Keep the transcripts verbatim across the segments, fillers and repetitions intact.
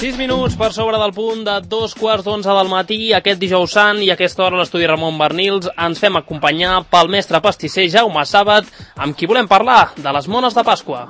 sis minuts per sobre del punt de dos quarts d'onze del matí, aquest dijous sant, i a aquesta hora l'estudi Ramon Bernils ens fem acompanyar pel mestre pastisser Jaume Sàbat, amb qui volem parlar de les mones de Pasqua.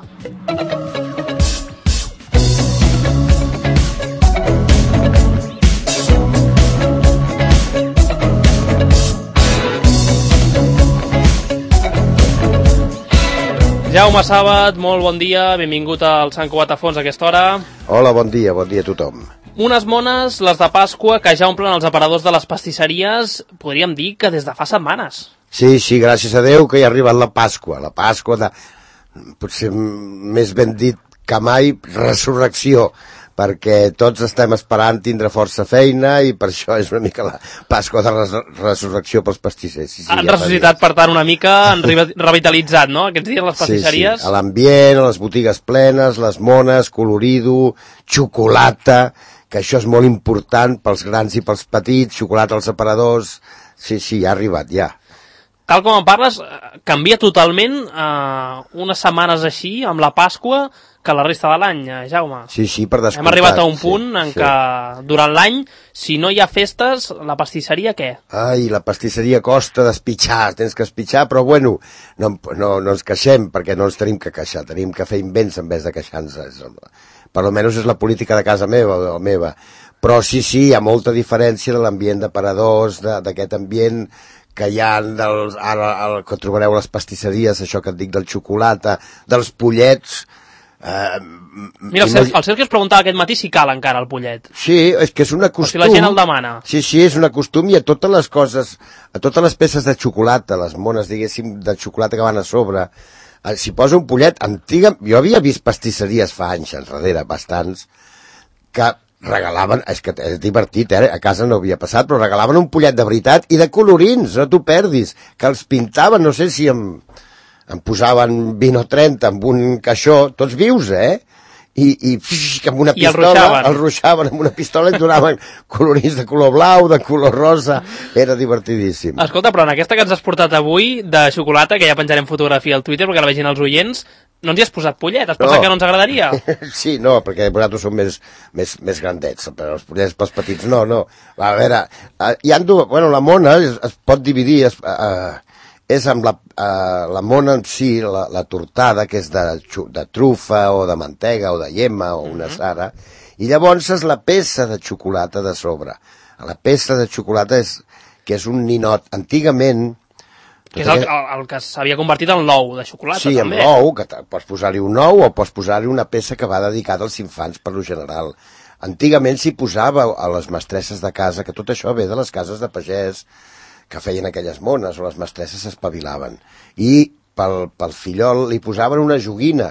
Jaume Sàbat, molt bon dia, benvingut al Sant Cugat a Fons a aquesta hora. Hola, bon dia, bon dia a tothom. Unes mones, les de Pasqua, que ja omplen els aparadors de les pastisseries, podríem dir que des de fa setmanes. Sí, sí, gràcies a Déu que hi ha arribat la Pasqua, la Pasqua de, potser més ben dit que mai, resurrecció, perquè tots estem esperant tindre força feina i per això és una mica la Pasqua de res resurrecció pels pastissers. Sí, sí, han ja ressuscitat, per tant, una mica, han revitalitzat, no?, aquests dies les pastisseries. Sí, sí, a l'ambient, a les botigues plenes, les mones, colorido, xocolata, que això és molt important pels grans i pels petits, xocolata als aparadors, sí, sí, ha arribat, ja. Tal com en parles, canvia totalment eh, unes setmanes així, amb la Pasqua, que la resta de l'any, Jaume. Sí, sí, per descomptat. Hem arribat a un punt sí, en sí. què durant l'any, si no hi ha festes, la pastisseria què? Ai, la pastisseria costa despitxar, tens que espitxar, però bueno, no, no, no ens queixem, perquè no ens tenim que queixar, tenim que fer invents en vez de queixar-nos. Per almenys és la política de casa meva, o meva. Però sí, sí, hi ha molta diferència de l'ambient d'aparadors, d'aquest ambient que hi ha dels, ara, el que trobareu a les pastisseries, això que et dic del xocolata, dels pollets. Uh, Mira, el, Sergi, el Sergi us preguntava aquest matí si cal encara el pollet. Sí, és que és una costum. O si la gent el demana. Sí, sí, és una costum, i a totes les coses, a totes les peces de xocolata, les mones, diguéssim, de xocolata que van a sobre, s'hi posa un pollet. Antiga, jo havia vist pastisseries fa anys enrere, bastants, que regalaven, és que és divertit, eh? A casa no havia passat, però regalaven un pollet de veritat i de colorins, no t'ho perdis, que els pintaven, no sé si em, em posaven vint o trenta amb un caixó, tots vius, eh? I, i que amb una I pistola, el ruixaven. el ruixaven amb una pistola i donaven colorins de color blau, de color rosa, era divertidíssim. Escolta, però en aquesta que ens has portat avui, de xocolata, que ja penjarem fotografia al Twitter perquè la vegin els oients, no ens hi has posat pollet, has pensat no. que no ens agradaria? Sí, no, perquè vosaltres som més, més, més grandets, però els pollets pels petits no, no. A veure, hi ha dues, bueno, la mona es, es pot dividir, es, uh, és amb la, uh, la mona en si, la, la tortada, que és de, de trufa o de mantega o de llema o una sara, i llavors és la peça de xocolata de sobre. La peça de xocolata és, que és un ninot. Antigament, que és el, el, el que s'havia convertit en l'ou de xocolata, sí, també. Sí, en l'ou, que pots posar-hi un ou o pots posar-hi una peça que va dedicada als infants per lo general. Antigament s'hi posava a les mestresses de casa, que tot això ve de les cases de pagès que feien aquelles mones, o les mestresses s'espavilaven. I pel, pel fillol li posaven una joguina.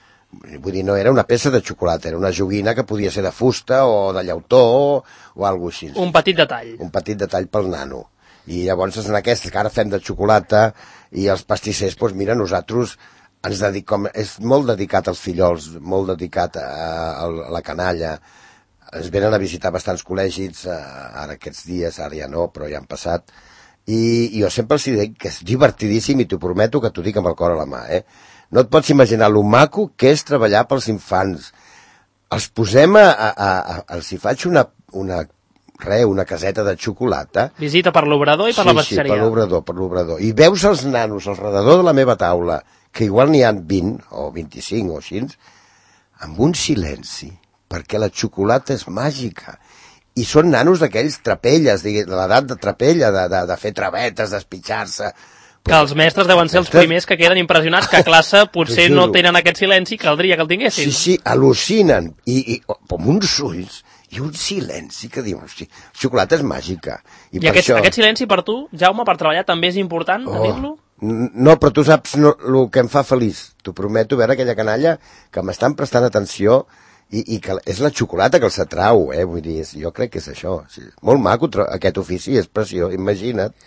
Vull dir, no era una peça de xocolata, era una joguina que podia ser de fusta o de llautó o, o alguna cosa així. Un petit detall. Un petit detall pel nano. I llavors en aquestes que ara fem de xocolata i els pastissers, doncs mira, nosaltres ens dediquem, és molt dedicat als fillols, molt dedicat a, a, a la canalla. Ens venen a visitar bastants col·legis, ara aquests dies, ara ja no, però ja han passat. I, i jo sempre els dic que és divertidíssim i t'ho prometo que t'ho dic amb el cor a la mà, eh? No et pots imaginar lo maco que és treballar pels infants. Els posem a... a, a, a els hi faig una... una Re, una caseta de xocolata. Visita per l'obrador i per sí, la pastisseria. Sí, per l'obrador, per l'obrador. I veus els nanos al redador de la meva taula, que igual n'hi ha vint, o vint-i-cinc, o així, amb un silenci, perquè la xocolata és màgica. I són nanos d'aquells trapelles, de l'edat de trapella, de, de, de fer travetes, d'espitxar-se. Que els mestres deuen ser els primers que queden impressionats, que a classe potser no tenen aquest silenci, caldria que el tinguessin. Sí, sí, al·lucinen. I, i amb uns ulls i un silenci que diu, hosti, la xocolata és màgica. I, I per aquest, això... aquest silenci per tu, Jaume, per treballar també és important oh, tenir-lo? No, però tu saps no, el que em fa feliç. T'ho prometo, veure aquella canalla que m'estan prestant atenció i, i que és la xocolata que els atrau, eh? Vull dir, jo crec que és això. Sí, molt maco, aquest ofici, és pressió, imagina't.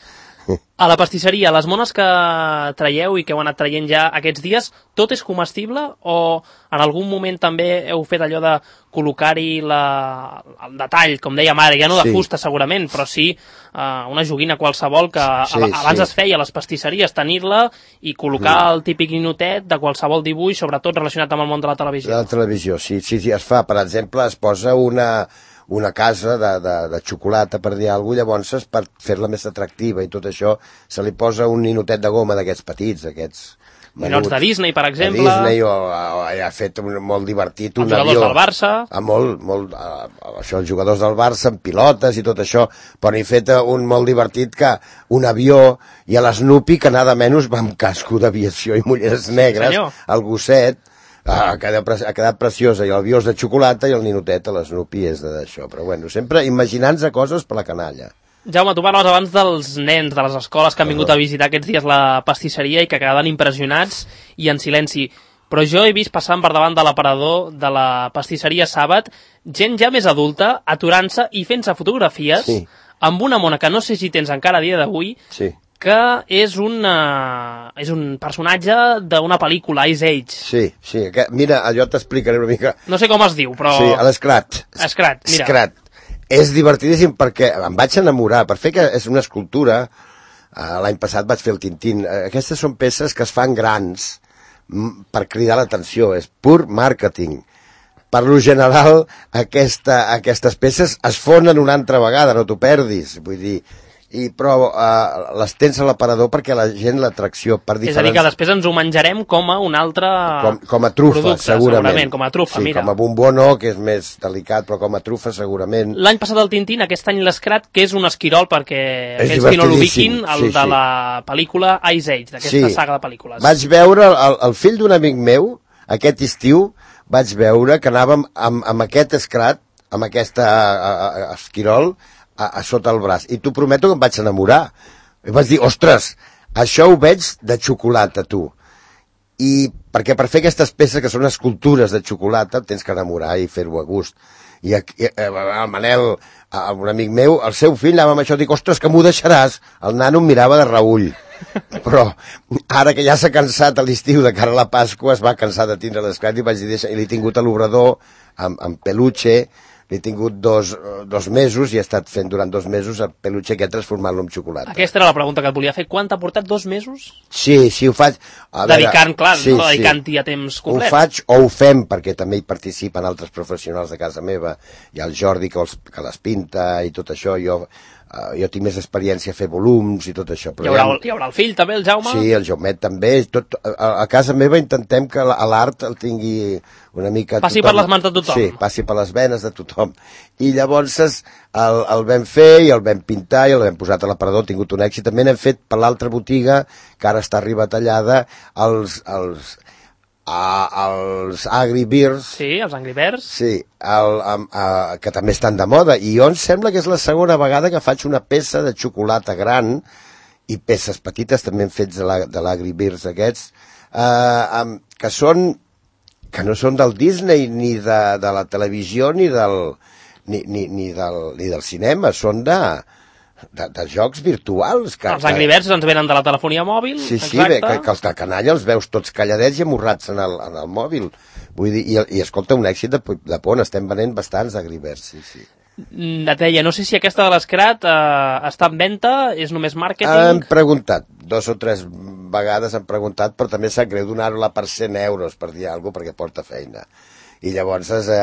A la pastisseria, les mones que traieu i que heu anat traient ja aquests dies, tot és comestible o en algun moment també heu fet allò de col·locar-hi la... el detall, com dèiem ara, ja no de Sí. fusta segurament, però sí uh, una joguina qualsevol que Sí, ab abans sí. es feia a les pastisseries, tenir-la i col·locar Mm. el típic ninotet de qualsevol dibuix, sobretot relacionat amb el món de la televisió. De la televisió, sí, sí, sí, es fa. Per exemple, es posa una, una casa de, de, de xocolata, per dir alguna cosa, llavors és per fer-la més atractiva i tot això se li posa un ninotet de goma d'aquests petits, aquests Ninots de Disney, per exemple. De Disney, o, o, ha fet un, molt divertit un Els jugadors avió. del Barça. Ah, molt, molt, ah, això, els jugadors del Barça, amb pilotes i tot això, però he fet un molt divertit que un avió i a l'Snoopy que nada menys va amb casco d'aviació i mulleres negres, senyor. el gosset, ha quedat, ha quedat preciosa, i el avió és de xocolata i el ninotet a l'Snoopy és d'això, però bueno, sempre imaginant-se coses per la canalla. Jaume, tu parlaves abans dels nens de les escoles que han vingut a visitar aquests dies la pastisseria i que quedaven impressionats i en silenci. Però jo he vist passant per davant de l'aparador de la pastisseria Sàbat gent ja més adulta aturant-se i fent-se fotografies Sí. amb una mona que no sé si tens encara a dia d'avui, Sí. que és un, uh, és un personatge d'una pel·lícula, Ice Age. Sí, sí, que, mira, jo t'explicaré una mica. No sé com es diu, però... Sí, a l'Escrat. Escrat, mira. Escrat. És divertidíssim perquè em vaig enamorar, per fer que és una escultura, uh, l'any passat vaig fer el Tintín, uh, aquestes són peces que es fan grans mm, per cridar l'atenció, és pur màrqueting. Per lo general, aquesta, aquestes peces es fonen una altra vegada, no t'ho perdis, vull dir, i, però uh, les tens a l'aparador perquè la gent l'atracció per diferents... És a dir, que després ens ho menjarem com a un altre com, com a trufa, producte, segurament. segurament. Com a trufa, sí, mira. com a bombó no, que és més delicat, però com a trufa segurament. L'any passat el Tintín, aquest any l'Escrat, que és un esquirol, perquè És aquells que no divertidíssim, l'ubiquin, el sí, de sí. la pel·lícula Ice Age, d'aquesta Sí. saga de pel·lícules. Vaig veure, el, el fill d'un amic meu, aquest estiu, vaig veure que anàvem amb, amb aquest escrat, amb aquesta a, a, a, esquirol, a, a sota el braç. I t'ho prometo que em vaig enamorar. I vaig dir, ostres, això ho veig de xocolata, tu. I perquè per fer aquestes peces que són escultures de xocolata tens que enamorar i fer-ho a gust. I aquí, el Manel, un amic meu, el seu fill anava amb això, dic, ostres, que m'ho deixaràs? El nano em mirava de reull. Però ara que ja s'ha cansat a l'estiu de cara a la Pasqua, es va cansar de tindre l'esclat i vaig dir, i l'he tingut a l'obrador amb, amb peluche, l'he tingut dos, dos mesos i he estat fent durant dos mesos el peluche aquest transformant-lo en xocolata. Aquesta era la pregunta que et volia fer. Quant t'ha portat? Dos mesos? Sí, sí, ho faig... a veure, Dedicant, clar, sí, no dedicant-hi sí. a temps Ho complet. faig o ho fem, perquè també hi participen altres professionals de casa meva. Hi ha el Jordi que, els, que les pinta i tot això. Jo, uh, jo tinc més experiència a fer volums i tot això. Però Hi haurà, ja... hi haurà el fill també, el Jaume? Sí, el Jaumet també. Tot, a, a casa meva intentem que l'art el tingui una mica... Passi tothom. per les mans de tothom. Sí, passi per les venes de tothom. I llavors el, el vam fer i el vam pintar i el vam posar a l'aparador, ha tingut un èxit. També n'hem fet per l'altra botiga, que ara està arribatallada, els, els, a, els Angry Birds. Sí, els Angry Birds. Sí, el, a, a, que també estan de moda. I jo em sembla que és la segona vegada que faig una peça de xocolata gran i peces petites també hem fet de l'Angry Birds aquests, eh, amb, que són que no són del Disney ni de, de la televisió ni del, ni, ni, ni, del, ni del cinema, són de, de, de jocs virtuals. Que, Els Angry Birds ens venen de la telefonia mòbil. Sí, sí, exacte. bé, que, que els de canalla els veus tots calladets i amorrats en el, en el mòbil. Vull dir, i, i escolta, un èxit de, de pont, estem venent bastants Angry Birds, sí, sí. Et deia, no sé si aquesta de l'Escrat eh, està en venda, és només màrqueting... Han preguntat, dos o tres vegades han preguntat, però també sap greu donar-la per cent euros, per dir alguna cosa, perquè porta feina. I llavors, eh,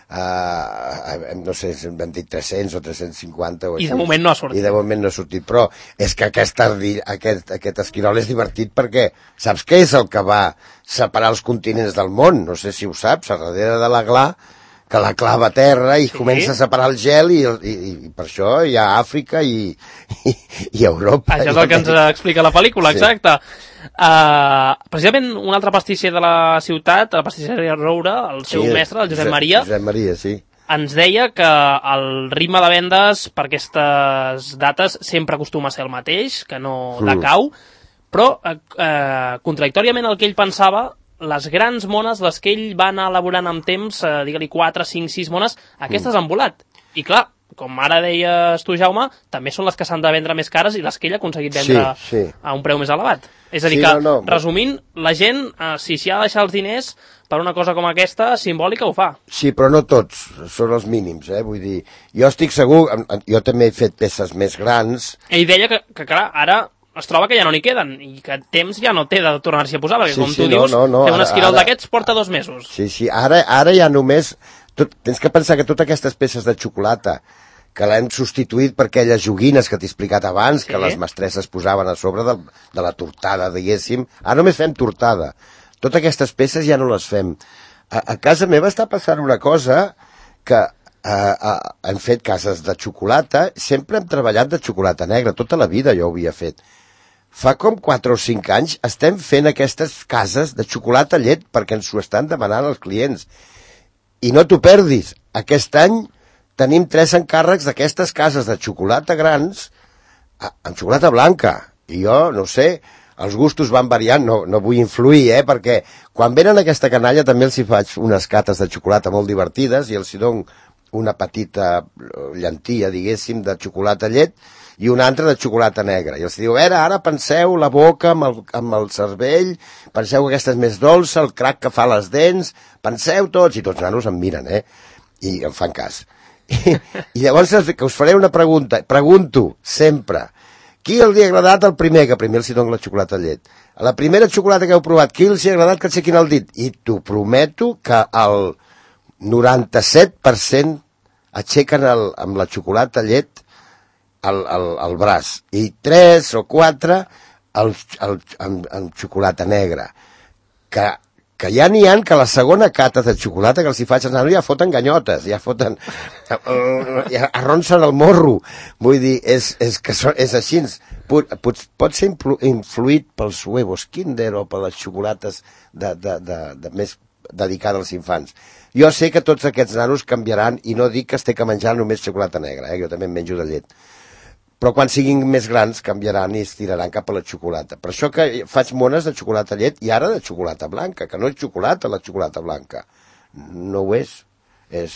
eh, no sé, hem dit tres-cents o tres-cents cinquanta o I així. de moment no ha sortit. I de moment no ha sortit, però és que aquest, ardilla, aquest, aquest esquirol és divertit perquè saps què és el que va separar els continents del món? No sé si ho saps, a darrere de la gla, que la clava a terra i sí. Comença a separar el gel i, i, i per això hi ha Àfrica i, i, i Europa. Això és el que ens explica la pel·lícula, sí. Exacte. Uh, precisament un altre pastisser de la ciutat, la pastisseria Roure, el seu sí, mestre, el Josep, Josep Maria, Josep Maria, sí. ens deia que el ritme de vendes per aquestes dates sempre acostuma a ser el mateix, que no mm. decau, però eh, eh, contradictòriament al que ell pensava, les grans mones, les que ell va anar elaborant amb temps, eh, digue-li quatre, cinc, sis mones, aquestes mm. han volat. I clar, com ara deies tu, Jaume, també són les que s'han de vendre més cares i les que ell ha aconseguit vendre sí, sí. a un preu més elevat. És a dir sí, que, no, no. resumint, la gent, eh, si s'hi ha de deixar els diners per una cosa com aquesta, simbòlica, ho fa. Sí, però no tots, són els mínims, eh? Vull dir, jo estic segur, jo també he fet peces més grans. Ell deia que, que clar, ara es troba que ja no n'hi queden i que temps ja no té de tornar-s'hi a posar, perquè sí, com sí, tu no, dius, no, no, fer un esquirol ara... d'aquests porta dos mesos. Sí, sí, ara, ara ja només... Tot, tens que pensar que totes aquestes peces de xocolata que l'hem substituït per aquelles joguines que t'he explicat abans, sí. que les mestresses posaven a sobre de, de la tortada, diguéssim. Ara només fem tortada. Totes aquestes peces ja no les fem. A, a casa meva està passant una cosa que eh, eh, hem fet cases de xocolata, sempre hem treballat de xocolata negra, tota la vida jo ho havia fet. Fa com quatre o cinc anys estem fent aquestes cases de xocolata llet perquè ens ho estan demanant els clients. I no t'ho perdis, aquest any tenim tres encàrrecs d'aquestes cases de xocolata grans amb xocolata blanca. I jo, no sé, els gustos van variant, no, no vull influir, eh, perquè quan venen aquesta canalla també els hi faig unes cates de xocolata molt divertides i els hi dono una petita llantilla, diguéssim, de xocolata llet i una altra de xocolata negra. I els diu, a veure, ara penseu la boca amb el, amb el cervell, penseu que aquesta és més dolça, el crac que fa les dents, penseu tots, i tots els nanos em miren, eh, i em fan cas. I, i llavors que us faré una pregunta, pregunto sempre, qui els ha agradat el primer, que primer els hi dono la xocolata llet? A la primera xocolata que heu provat, qui els ha agradat que aixequin el dit? I t'ho prometo que el noranta-set per cent aixequen el, amb la xocolata llet el, el, el braç, i tres o quatre el, el, amb, amb xocolata negra, que, que ja n'hi ha que la segona cata de xocolata que els hi faig als nanos ja foten ganyotes, ja foten, ja arronsen el morro, vull dir, és, és, que so, és així, pot, pot, pot ser influït pels huevos Kinder o per les xocolates de, de, de, de més dedicada als infants. Jo sé que tots aquests nanos canviaran i no dic que estic a menjar només xocolata negra, eh? Jo també en menjo de llet. Però quan siguin més grans canviaran i es tiraran cap a la xocolata. Per això que faig mones de xocolata llet i ara de xocolata blanca, que no és xocolata la xocolata blanca. No ho és. És...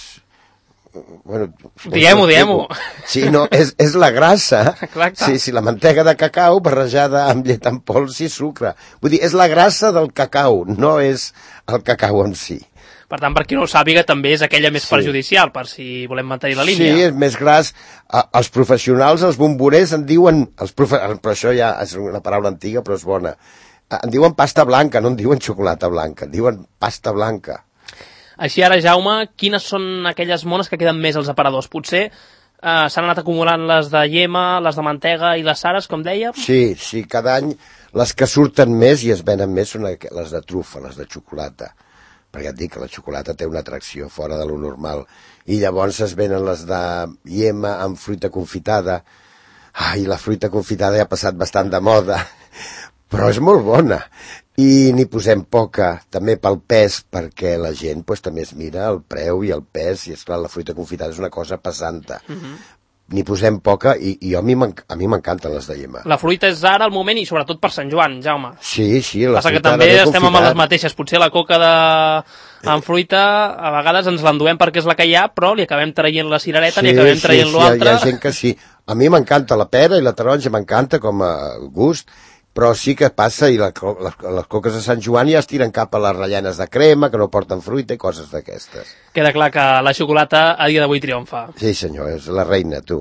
Bueno, diem-ho, diem-ho. Sí, no, és, és la grassa. Clar, clar. Sí, sí, la mantega de cacau barrejada amb llet en pols i sucre. Vull dir, és la grassa del cacau, no és el cacau en si. Per tant, per qui no ho sàpiga, també és aquella més sí. perjudicial, per si volem mantenir la línia. Sí, és més gras. Els professionals, els bomboners, en diuen... Els profe... Però això ja és una paraula antiga, però és bona. En diuen pasta blanca, no en diuen xocolata blanca, en diuen pasta blanca. Així ara, Jaume, quines són aquelles mones que queden més als aparadors? Potser eh, s'han anat acumulant les de llema, les de mantega i les sares, com dèiem? Sí, sí, cada any les que surten més i es venen més són les de trufa, les de xocolata. Perquè et dic que la xocolata té una atracció fora de lo normal. I llavors es venen les de llema amb fruita confitada. Ai, la fruita confitada ja ha passat bastant de moda, però és molt bona. I n'hi posem poca, també pel pes, perquè la gent pues, també es mira el preu i el pes, i esclar, la fruita confitada és una cosa pesanta. Uh-huh. N'hi posem poca i, i a mi m'encanten les de llema. La fruita és ara al moment i sobretot per Sant Joan, Jaume. Sí, sí, la Passa fruita que també estem amb les mateixes. Potser la coca de... amb fruita a vegades ens l'enduem perquè és la que hi ha, però li acabem traient la cirereta, sí, li acabem traient sí, l'altra. Sí, hi ha gent que sí. A mi m'encanta la pera i la taronja, m'encanta com a gust, però sí que passa i la, les, les coques de Sant Joan ja es tiren cap a les rellenes de crema, que no porten fruita i coses d'aquestes. Queda clar que la xocolata a dia d'avui triomfa. Sí, senyor, és la reina, tu.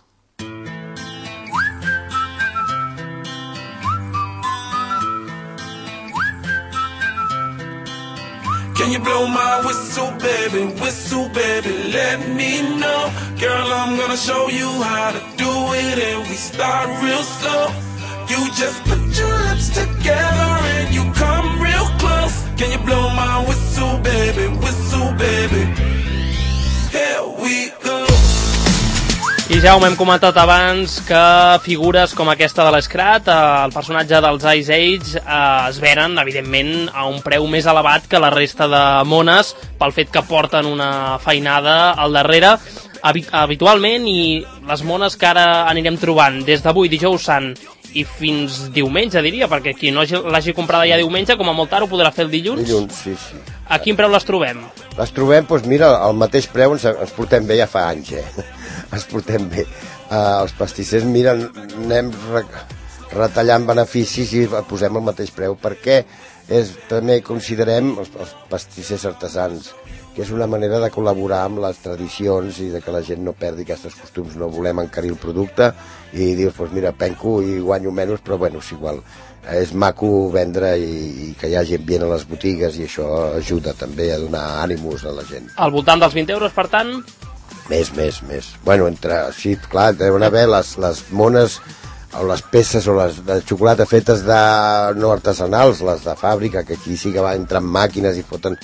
Can you blow my whistle, baby, whistle, baby, let me know. Girl, I'm gonna show you how to do it and we start real slow. You just put your lips together and you come real close. Can you blow my whistle, baby, whistle, baby? Here we go. I Jaume, hem comentat abans que figures com aquesta de l'Scrat, el personatge dels Ice Age, eh, es venen, evidentment, a un preu més elevat que la resta de mones, pel fet que porten una feinada al darrere. Habitualment, i les mones que ara anirem trobant des d'avui, dijous sant, i fins diumenge, diria, perquè qui no l'hagi comprada ja diumenge, com a molt tard ho podrà fer el dilluns. Dilluns, sí, sí. A quin preu les trobem? Les trobem, doncs mira, al mateix preu ens, ens portem bé ja fa anys, eh? ens portem bé. Uh, els pastissers, mira, anem re retallant beneficis i posem el mateix preu, perquè és, també considerem els, els pastissers artesans, que és una manera de col·laborar amb les tradicions i de que la gent no perdi aquests costums. No volem encarir el producte i dius, pues mira, penco i guanyo menys, però bueno, és igual. És maco vendre i, i que hi hagi ambient a les botigues, i això ajuda també a donar ànims a la gent. Al voltant dels vint euros, per tant? Més, més, més. Bueno, entre, sí, clar, deuen haver les, les mones o les peces o les de xocolata fetes de no artesanals, les de fàbrica, que aquí sí que va entrar en màquines i foten...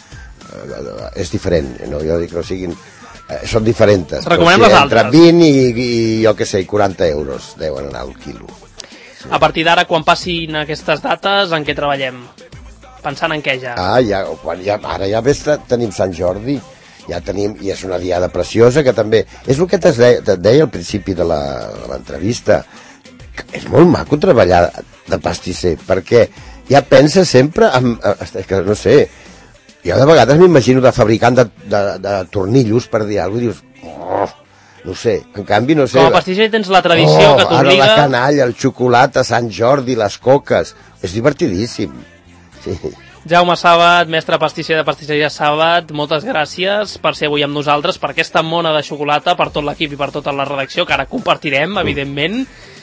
Eh, és diferent, no? Jo dic que no siguin... Eh, són diferents. Recomanem les altres. Entre vint i, i jo què sé, quaranta euros deuen anar al quilo. Sí. A partir d'ara, quan passin aquestes dates, en què treballem? Pensant en què ja? Ah, ja, quan ja ara ja ves, tenim Sant Jordi, ja tenim, i és una diada preciosa que també, és el que te deia, te deia al principi de l'entrevista, és molt maco treballar de pastisser, perquè ja pensa sempre en, que no sé, jo de vegades m'imagino de fabricant de, de, de tornillos, per dir alguna cosa, i dius, oh, no sé, en canvi no sé... Com a pastisser tens la tradició oh, que t'obliga... Ara la canalla, el xocolata, Sant Jordi, les coques, és divertidíssim. Sí. Jaume Sàbat, mestre pastisser de Pastisseria Sàbat, moltes gràcies per ser avui amb nosaltres, per aquesta mona de xocolata, per tot l'equip i per tota la redacció, que ara compartirem, evidentment,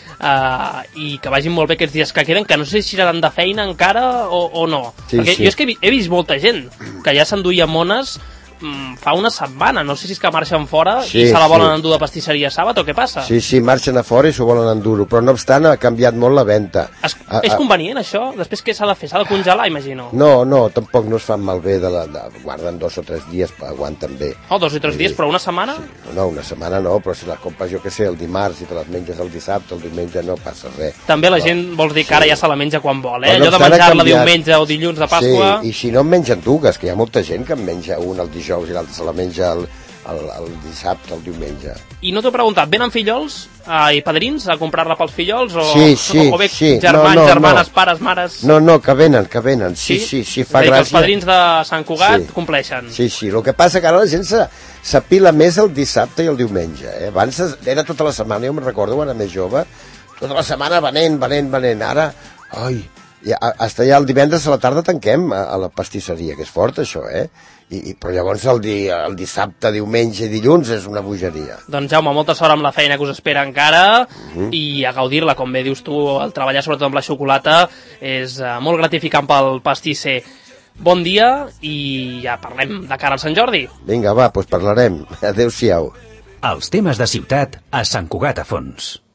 uh, i que vagin molt bé aquests dies que queden, que no sé si seran de feina encara o, o no. Sí, perquè sí. Jo és que he, he vist molta gent que ja s'enduia mones fa una setmana, no sé si és que marxen fora sí, i se la volen sí. endur de Pastisseria Sàbat o què passa? Sí, sí, marxen a fora i s'ho volen endur, però no obstant ha canviat molt la venda. Es, a, és convenient això? Després què s'ha de fer? S'ha de congelar, imagino? No, no, tampoc no es fan malbé, de la, de, guarden dos o tres dies, aguanten bé. Oh, dos o tres dies, però una setmana? Sí, no, una setmana no, però si les compres jo que sé, el dimarts i te les menges el dissabte, el diumenge no passa res. També la no. gent, vols dir que ara sí. ja se la menja quan vol, eh? Bueno, allò de menjar-la diumenge o dilluns de Pasqua... Sí, i si no en mengen dues, que hi ha molta gent que en menja un el dijous i l'altre se la menja el, el, el dissabte, el diumenge. I no t'ho he preguntat, venen fillols eh, i padrins a comprar-la pels fillols? O, sí, sí, o bé sí. germans, no, no, germanes, no. pares, mares... No, no, que venen, que venen, sí, sí, sí, sí fa gràcia. Els padrins de Sant Cugat sí. compleixen. Sí, sí, el que passa que ara la gent s'apila més el dissabte i el diumenge. Eh? Abans era tota la setmana, jo me'n recordo, quan era més jove, tota la setmana venent, venent, venent. Ara, ai, ja, hasta ja el divendres a la tarda tanquem a, a la pastisseria, que és fort això, eh? I, i, però llavors el, di, el dissabte, diumenge i dilluns és una bogeria. Doncs Jaume, molta sort amb la feina que us espera encara uh -huh. i a gaudir-la, com bé dius tu, el treballar sobretot amb la xocolata és uh, molt gratificant pel pastisser. Bon dia i ja parlem de cara al Sant Jordi. Vinga, va, doncs parlarem. Adéu-siau. Els temes de ciutat a Sant Cugat a Fons.